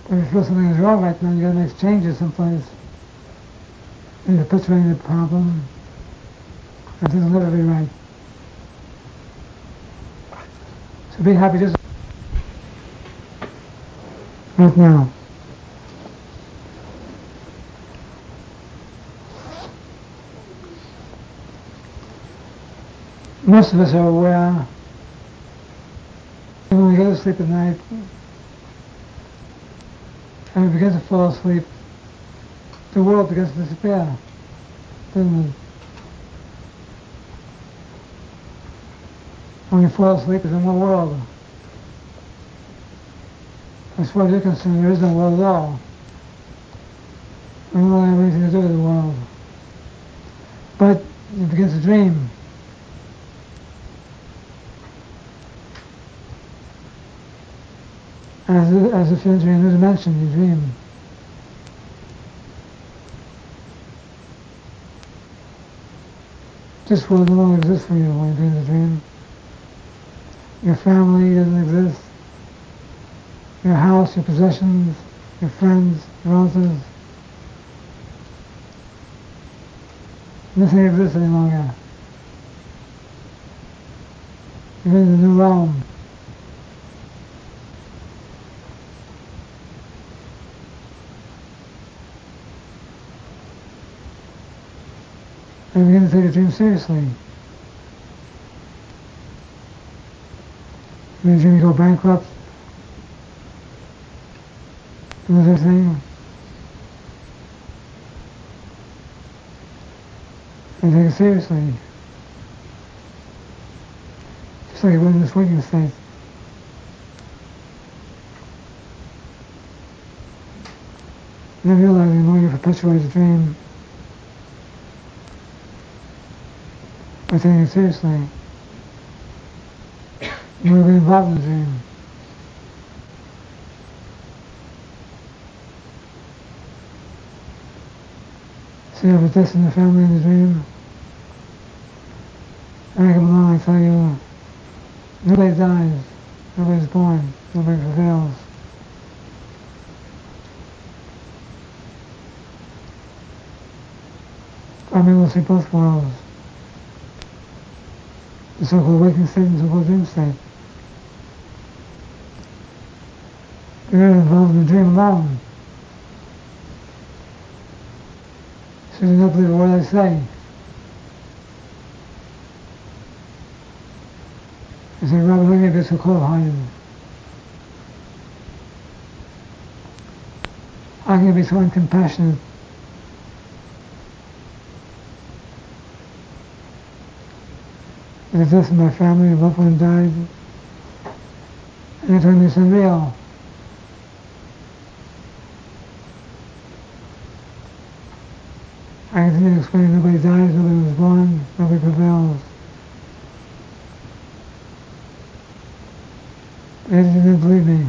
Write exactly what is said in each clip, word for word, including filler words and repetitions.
If you feel something is wrong right now, you gotta make changes someplace. You're perpetuating the problem, and things will never be right. So be happy just right now. Most of us are aware that when we go to sleep at night and we begin to fall asleep, the world begins to disappear, doesn't it? When you fall asleep, there's no more world. As far as you're concerned, there is no world at all. We don't have anything to do with the world. But you begin to dream. As, as if you're entering a new dimension, you dream. This world no longer exists for you when you're doing the dream. Your family doesn't exist. Your house, your possessions, your friends, your relatives. Nothing exists any longer. You're in the new realm. And you begin to take your dream seriously. In the dream you go bankrupt, lose everything, and take it seriously. Just like you would in this waking state. And then realizing the more you perpetuate the dream, by taking it seriously, the more you get involved in the dream. So you have a death in the family in the dream. And I come along and tell you, nobody dies, nobody's born, nobody prevails. I'm able to see both worlds. The so-called waking state and the so-called dream state. You're involved in the dream alone. So you do not believe a word I say. I said, Robert, let me get so cold-hearted. How can you be so uncompassionate? The death of my family, a loved one died, and you're telling me it's unreal. I continue to explain nobody dies, nobody was born, nobody prevails. But you didn't believe me.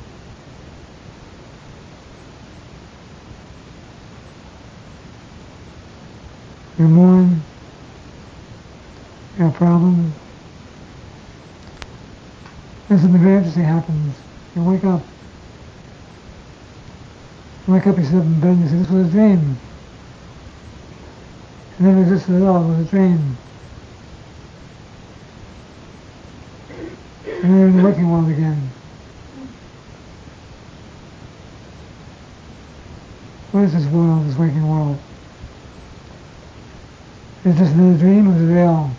You mourn, you have problems. Then something very interesting happens. You wake up. You wake up, you sit up in bed and you say, this was a dream. It never existed at all, it was a dream. And then you're in the waking world again. What is this world, this waking world? Is it just another dream or is it real?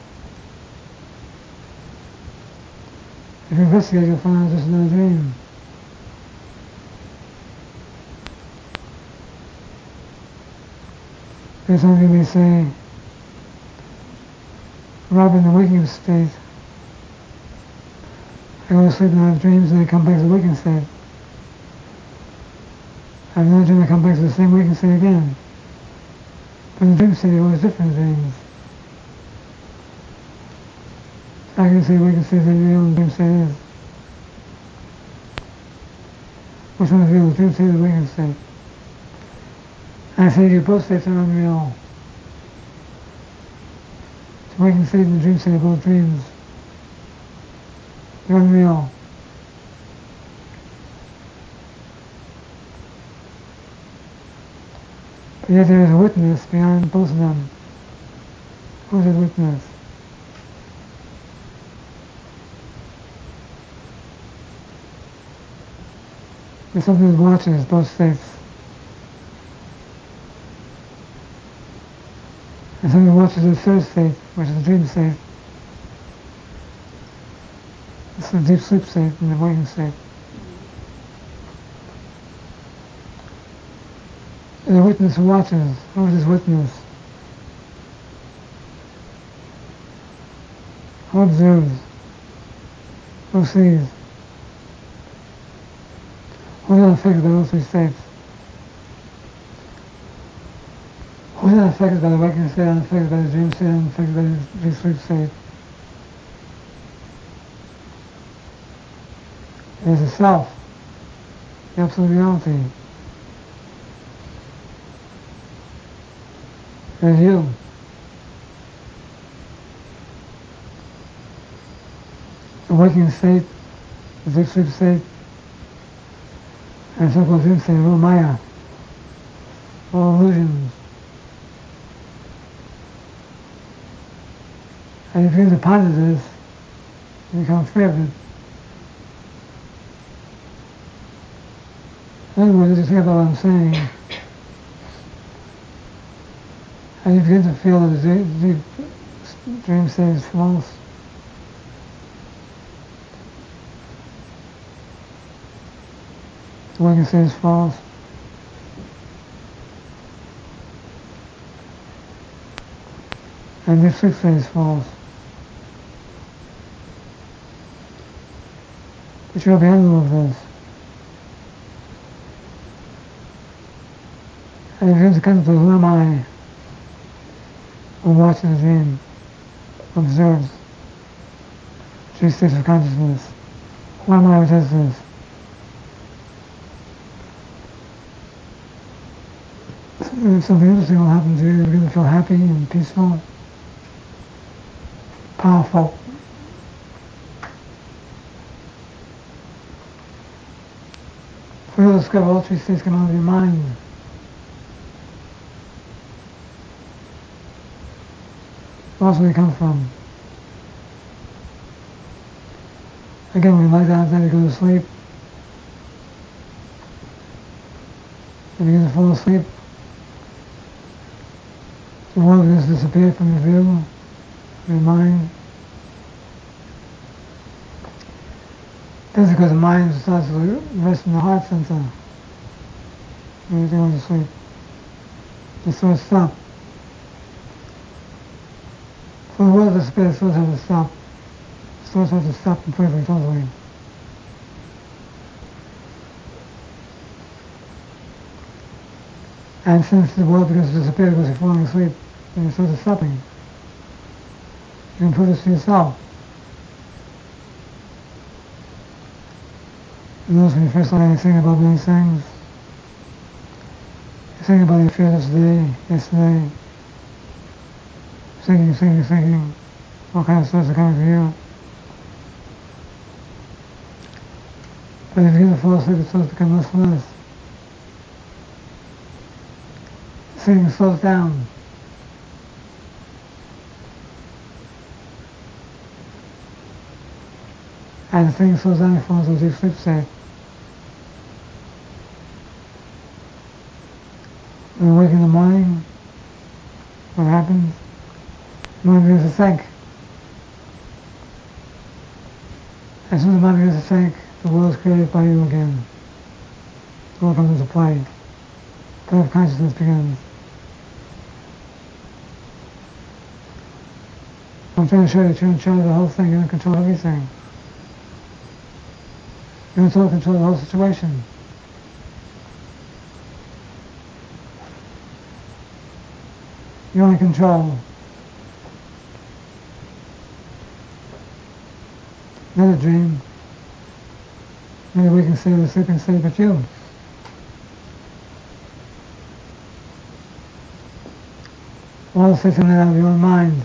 If you investigate, you'll find out it's just another dream. There's some people may say, Robert, in the waking state, I go to sleep and I have dreams and I come back to the waking state. I have another dream and I come back to the same waking state again. But in the dream state, there are always different dreams. I can say waking state is real and dream state is. Which one is real, the dream state or the waking state? And I say to you, both states are unreal. The waking state and the dream state are both dreams. They're unreal. But yet there is a witness behind both of them. Who is that witness? There's something that watches both states. And something that watches the third state, which is the dream state. It's the deep sleep state and the waking state. And the witness who watches, who is this witness? Who observes? Who sees? Who is not affected by those three states? Who is not affected by the waking state, unaffected by the dream state, unaffected by the deep sleep state? It is the self, the absolute reality. It is you. The waking state, the deep sleep state, and the so-called dream state, all Maya, all illusions. And if you ponder this, you become free of it. In other words, if you think about what I'm saying, and you begin to feel that the deep dream state is false, the waking state is false, and the sleep state is false. But you're behind all of this. And you begin to contemplate, who am I? Who watches the dream, observes three states of consciousness. Who am I who does this? Something interesting will happen to you. You're going to feel happy and peaceful, powerful. For you'll discover all three states come out of your mind. Also, they come from. Again, when you lie down at night to go to sleep, you begin to fall asleep, the world begins to disappear from your view, from your mind. That's because the mind starts to rest in the heart center when you're going to sleep. The thoughts stop. For the world to disappear, the thoughts have to stop. The thoughts have to stop completely, totally. And since the world begins to disappear because you're falling asleep, then your thoughts are stopping. You can prove this to yourself. You notice when you first start thinking about many things, you're thinking about your fear yesterday, yesterday, thinking, thinking, thinking, all kinds of thoughts are coming to you. But if you begin to fall asleep, the thoughts become less and less. Thinking slows down. And the thinking slows down, you fall into a deep sleep state. When you wake in the morning, what happens? The mind begins to think. As soon as the mind begins to think, the world is created by you again. The world comes into play. Play of consciousness begins. I'm trying to show you that you're in charge of the whole thing, you're in control of everything. You're in total control of the whole situation. You're in control. Not a dream. Maybe we can say the sleeping state, but you. All the states are made out of your own mind.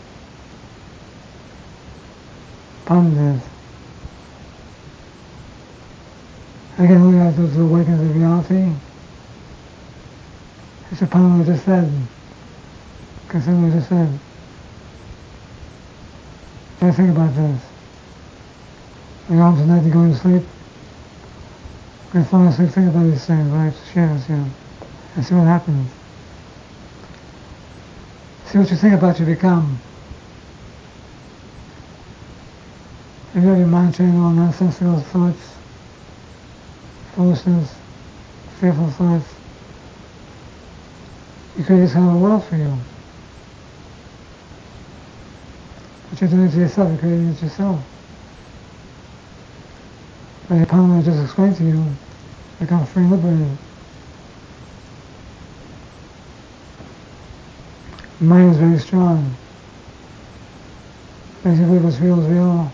Ponder this. Again, we have those awakenings of reality. It's upon what I just said. Consider what I just said. Try to think about this. When you're on tonight, you're going to sleep. When you fall asleep, think about these things, right? Share with you. And see what happens. See what you think about you become. If you have your mind trained on nonsensical thoughts, foolishness, fearful thoughts, you create this kind of a world for you. But you're doing it to yourself, you're creating it yourself. By the power I just explained to you, become free and liberated. The mind is very strong. Makes you believe what's real is real.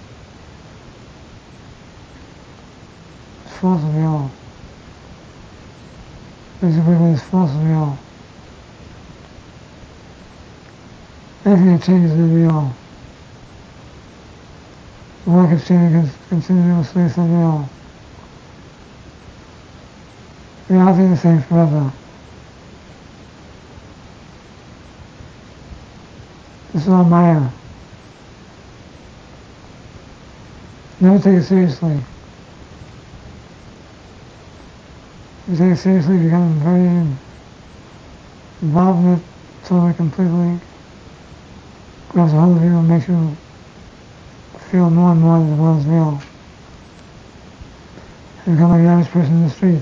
What's false is real. Makes you believe what's false is real. Anything that changes is real. The work is changing continuously, it's not real. Reality is the same forever. This is all Maya. Never take it seriously. If you take it seriously, you become very involved in it, totally, completely. Grabs a hold of you and makes you feel more and more that the world is real. You become like the average person in the street.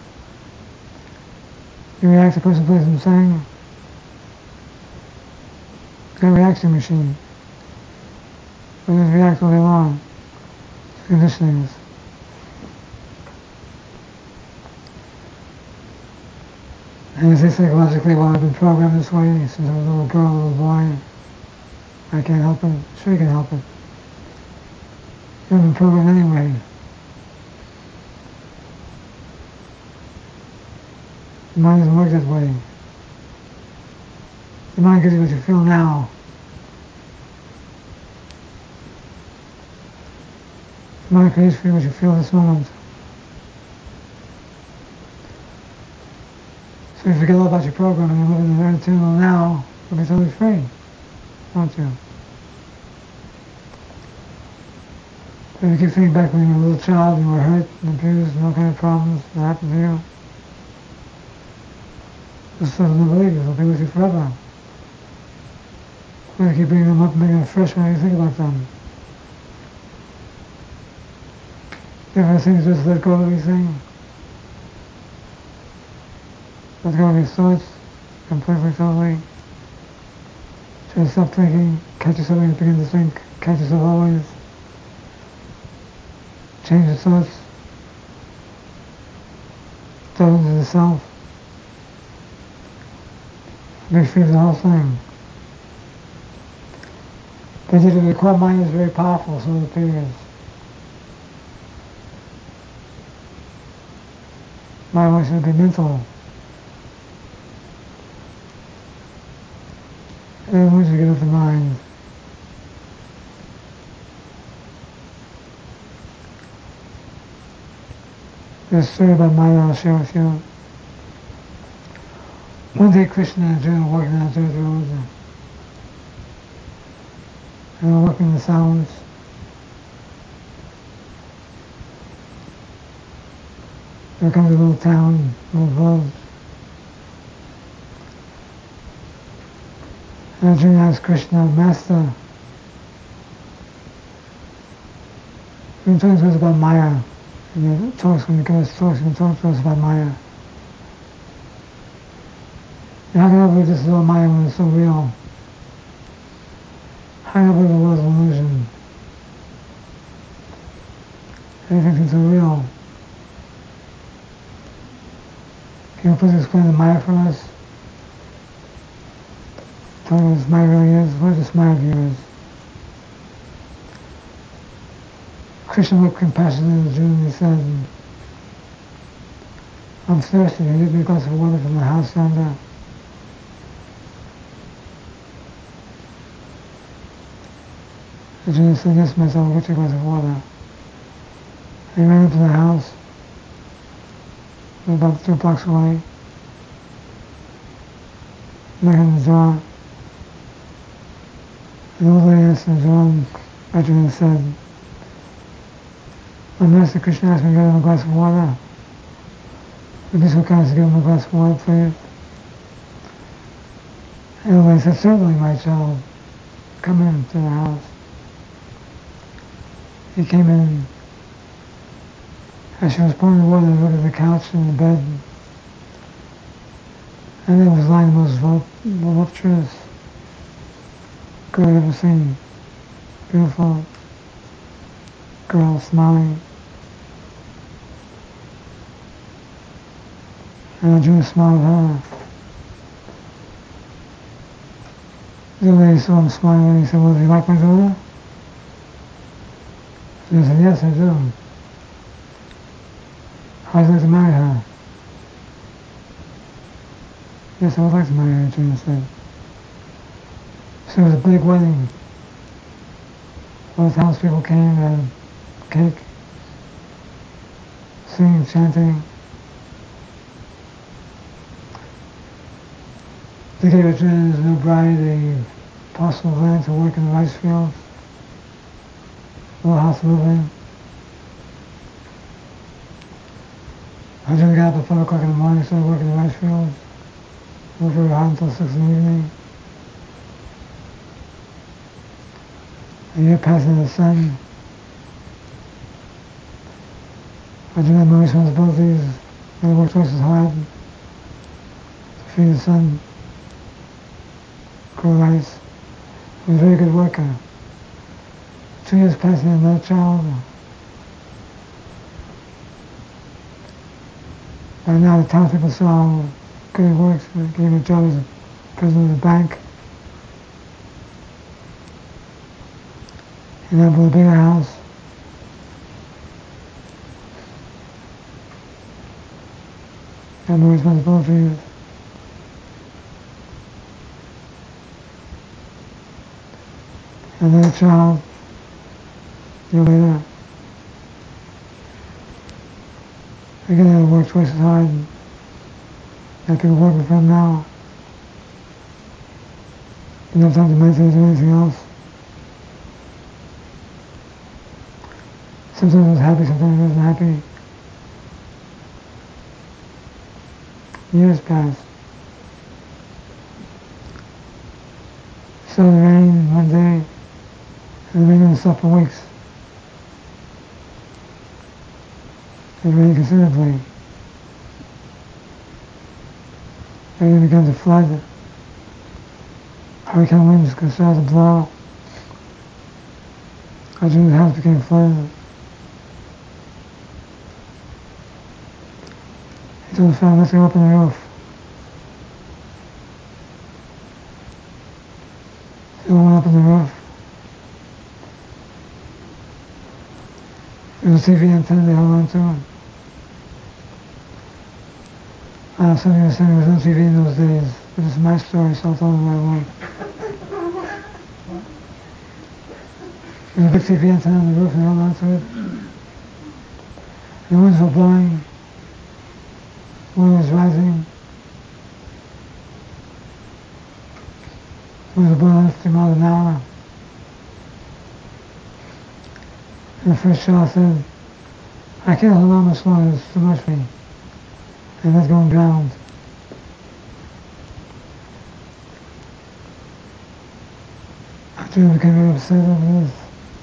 You react to a person plays something. It's got a reaction machine. We just react all day long. It's conditionings. And you say psychologically, well, I've been programmed this way since I was a little girl, a little boy. I can't help it. Sure you can help it. You haven't been programmed anyway. The mind doesn't work that way. The mind gives you what you feel now. The mind creates for you what you feel this moment. So if you forget all about your program and you live in the eternal now, you'll be totally free, won't you? But if you keep thinking back when you were a little child, you were hurt and abused and all kind of problems that happened to you, those thoughts will never leave you, they'll be with you forever. You have to keep bringing them up and making them fresh whenever you think about them. The first thing is just let go of everything. Let go of your thoughts completely, totally. Try to stop thinking, catch yourself when you begin to think, catch yourself always. Change your thoughts. Dive into the self. Be free of the whole thing. But yet the core mind is very powerful, so it appears. Mind wants to be mental. And once you get off the mind, there's a story about Maya I'll share with you. One day Krishna and Arjuna were walking down the road, and they were walking in the silence. They were coming to a little town, a little village. And Arjuna asked Krishna, Master, you've been talking to us about Maya. And the talks, when you give us talks, you can talk to us about Maya. And how can I believe this is all Maya when it's so real? How can I believe the world is an illusion? Everything seems so real. Can you please explain the Maya for us? Tell me what this Maya really is. What is this Maya of yours? Krishna looked compassionately at Arjuna and he said, I'm thirsty. Can you give me a glass of water from the house yonder? Arjuna said, yes, my son, I'll get you a glass of water. And he ran up to the house. about two blocks away. Knocking on the door. The old lady answered the door. Arjuna said, "My Master Krishna asked me to get him a glass of water. Would you be so kind to give him a glass of water, please?" And the old lady said, "Certainly, my child. Come into the house." He came in. As she was pouring the water, I looked at the couch and the bed, and there was lying the most voluptuous girl I've ever seen. Beautiful girl, smiling. And Arjuna smiled at her. The lady saw him smiling and he said, "Well, do you like my daughter?" She said, "Yes, I do. How would you like to marry her?" "Yes, I would like to marry her," Arjuna said. So it was a big wedding. All the townspeople came, they had cake, singing, chanting. They gave Arjuna and his new bride a parcel of land to work in the rice fields, a little house to live in. Arjuna got up at five o'clock in the morning, started working in the rice fields, worked very hard until six in the evening. A year passed in the sun. Arjuna had no responsibilities, he worked twice as hard to feed the son, grow rice. He was a very good worker. Two years passed, he had another child. By now the townspeople saw how good he works. They gave him a job as a president of the bank. He now built a bigger house. Had more responsibilities. Another child, a year later. Again, I had to work twice as hard. I have people working for him now. Didn't have time to meditate or do anything else. Sometimes I was happy, sometimes I wasn't happy. Years passed. Saw the rain one day, and the rain didn't stop for weeks. It rained considerably. Everything began to flood. Hurricane winds started to blow. Arjuna's house became flooded. He told the family, "Let's go up on the roof." So we went up on the roof. There was a T V antenna they held on to. Uh, somebody was saying there was no T V in those days. But it's my story, so I'll tell them what I want. There was a big T V antenna on the roof and they held on to it. The winds were blowing. The wind was rising. The winds were blowing fifty miles an hour. And the first child said, "I can't hold on much longer, it's too much for me." And that's going drowned. Arjuna became very upset over this.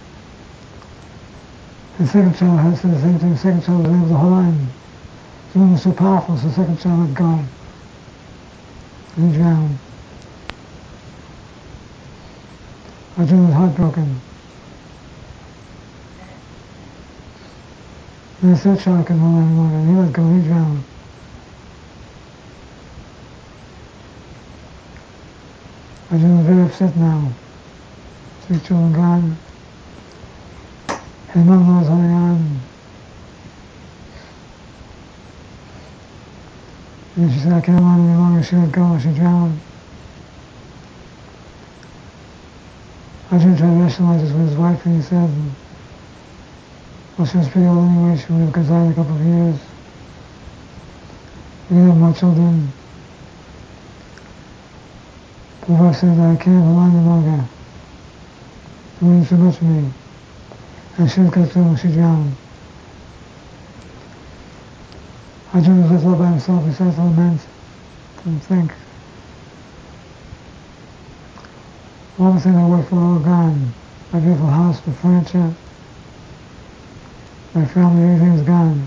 The second child had said the same thing. The second child was able to hold on. The wind was so powerful, so the second child let go. And he drowned. Arjuna was heartbroken. And the third child couldn't hold on any longer, and he let go, and he drowned. Arjuna was very upset now. Three children gone. His mother was holding on. And she said, "I can't hold on any longer." She let go and she drowned. Arjuna tried to rationalize this with his wife, and he said, well, she was pretty old anyway, she would have died in a couple of years. You have more children. The verse says, I can't hold on any longer. The wind is too much for me. And she got through, she drowned. Arjuna was left all by himself, he starts to lament and think. All the things I worked for are all gone. My beautiful house, the furniture, my family, everything is gone.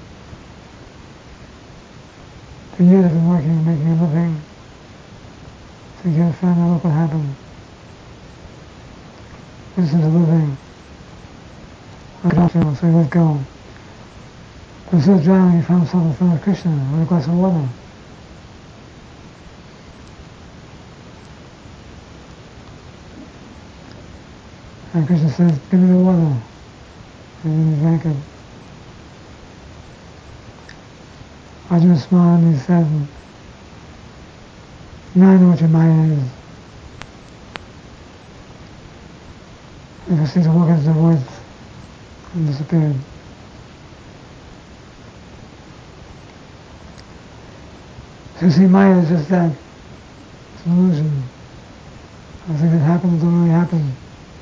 For years I've been working, making a living. So you can't find out what happened. This is a living. I got to, so he let go. But instead of drowning, he found himself in front of Krishna with a glass of water. And Krishna says, give me the water. And then he drank it. Arjuna smiled and he said, now I know what your Maya is. And proceeded to walk into the woods and disappeared. So you see, Maya is just that. It's an illusion. Everything that happens don't really happen.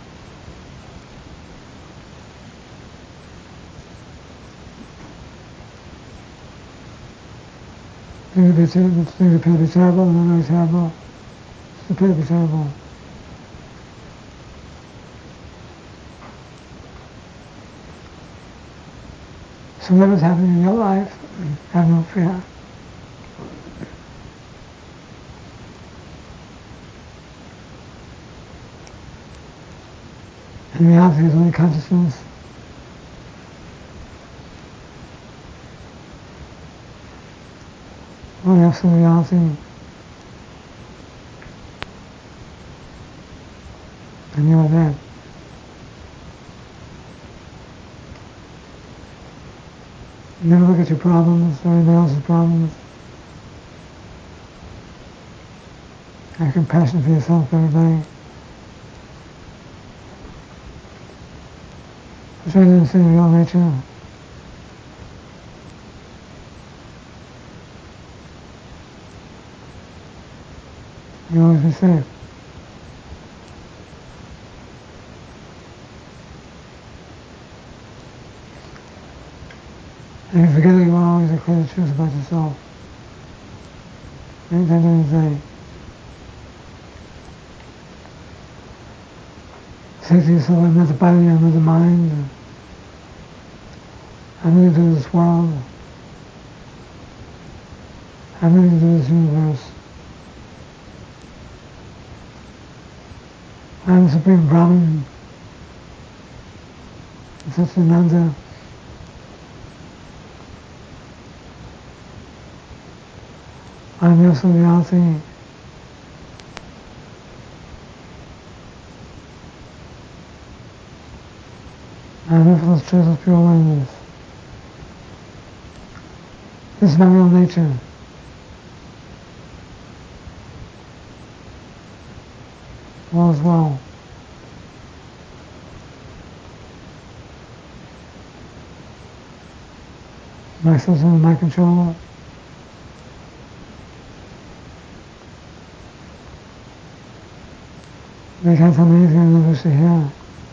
Things appear to, things appear to be terrible, and they're really terrible. They appear to be terrible. So whatever's happening in your life, have no fear. In reality, there's only consciousness. Only absolute reality. And you are that. Never look at your problems or anybody else's problems. Have compassion for yourself, everybody. Try to understand your real nature. You'll always be safe. And you forget that you want always declare the truth about yourself. Anytime during the day. Say to yourself, I'm not the body, I'm not the mind. I'm nothing to do with this world. I'm nothing to do with this universe. I'm the Supreme Brahman. Satchidananda. I'm the absolute reality. I'm effortless, choiceless, pure awareness. This is my real nature. All is well. My soul's under my control. They can't tell me anything I wish to hear.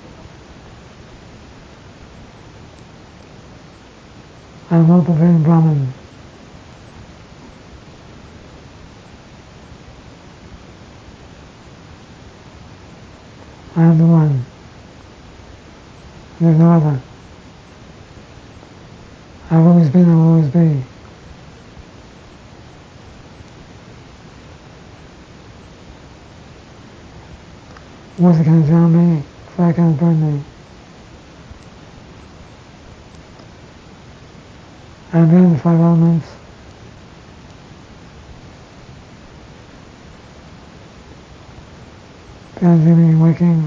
I am all-pervading Brahman. I am the one. There is no other. I have always been and will always be. Water cannot drown me, fire cannot burn me. I am beyond the five elements. Beyond dreaming and waking.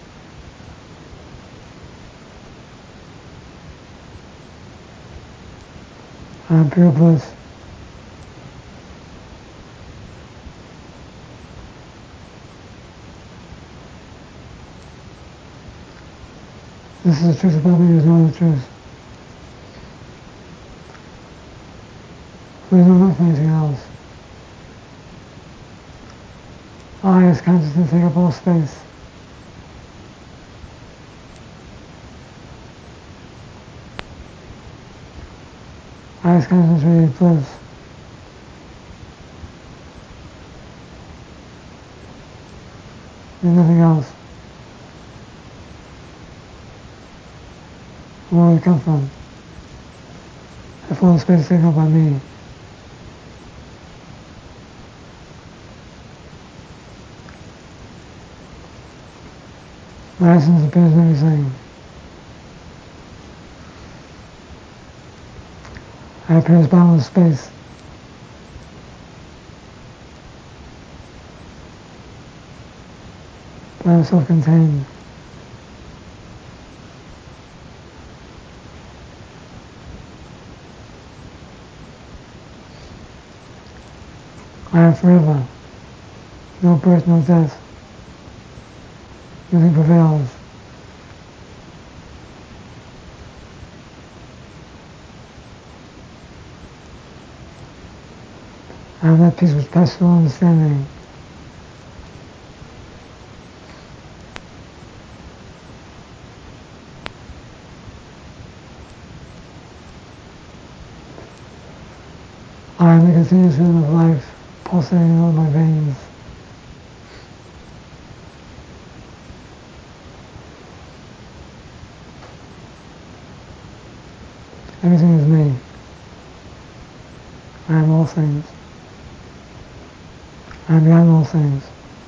I am pure bliss. This is the truth about me, there is no other truth. There's no room for anything else. I, as consciousness, take up all space. I, as consciousness, radiate bliss. There's nothing else. Where will it come from? If all the space is taken up by me. My essence appears in everything. I appear as boundless space. But I'm self-contained. I am forever. No birth, no death. Nothing prevails. I have that peace which passes all understanding. I am the continuous rhythm of life, pulsating in all my veins. Everything is me. I am all things. I am beyond all things.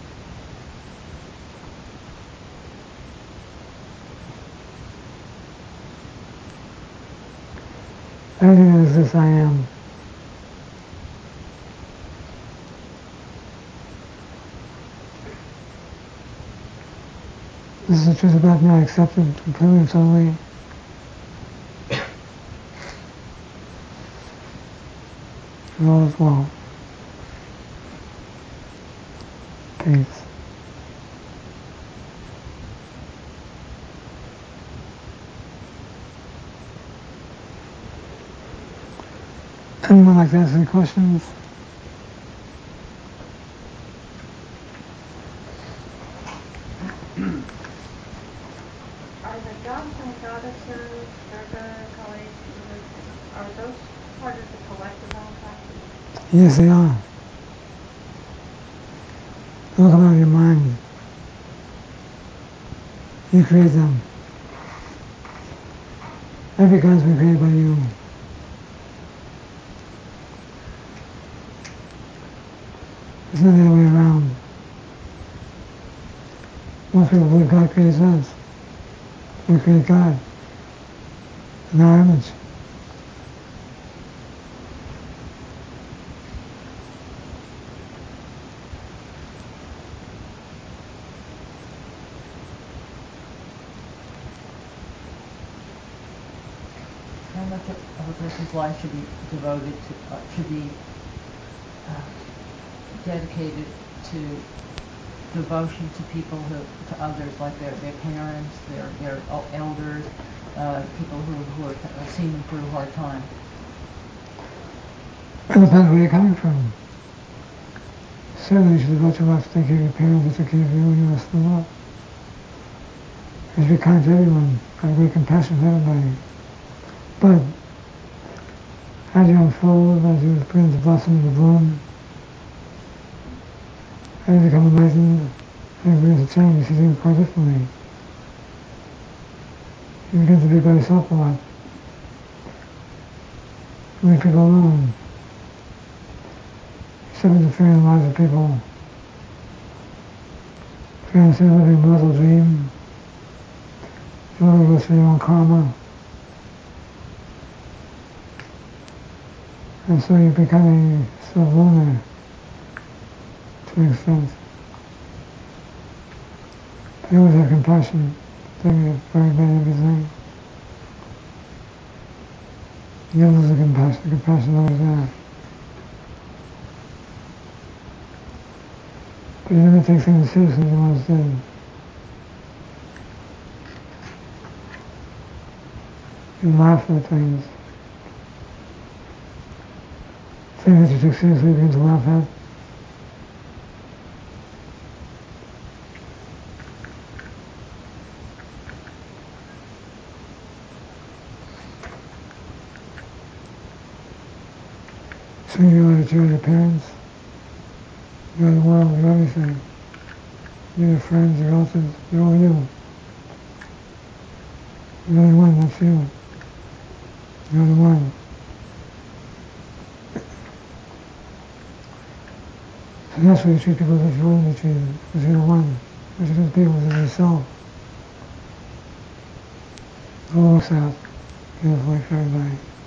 Everything that exists, I am. This is the truth about me. I accept it completely and totally. And all is well. Peace. Anyone like to ask any questions? Are the gods and goddesses, Durga, Kali, are those part of the collective unconscious? Yes, they are. Don't come out of your mind. You create them. Every god has been created by you. It's not the other way around. Most people believe God creates us. We create God in our image. How much of a person's life should be devoted to, uh, should be uh, dedicated to devotion to people who, to others, like their, their parents, their, their elders, uh, people who, who have seen them through a hard time? It depends where you're coming from. Certainly you should devote your life to take care of your parents, to take care of you when you rest them up. You should be kind to everyone, have great compassion for everybody. But as you unfold, as you begin to blossom into bloom, as you become enlightened, as you begin to change, you see things quite differently. You begin to be by yourself a lot. You leave people alone. You stop interfering in the lives of people. If you understand living a mortal dream, you only go through your own karma. And so you're becoming sort of loner to an extent. But you always have compassion, thinking very bad everything. You never lose the compassion, the compassion is always there. But you never take things seriously as you once did. You laugh at things. thing that you took seriously begin to laugh at. Singularity to your parents. You're the world, you're everything. You're your friends, your relatives, you're all you. You're the only one, that's you. You're the one. And that's why you treat people as you want to be treated, because you're the one. What you do to people is yourself. It all works out beautifully for everybody.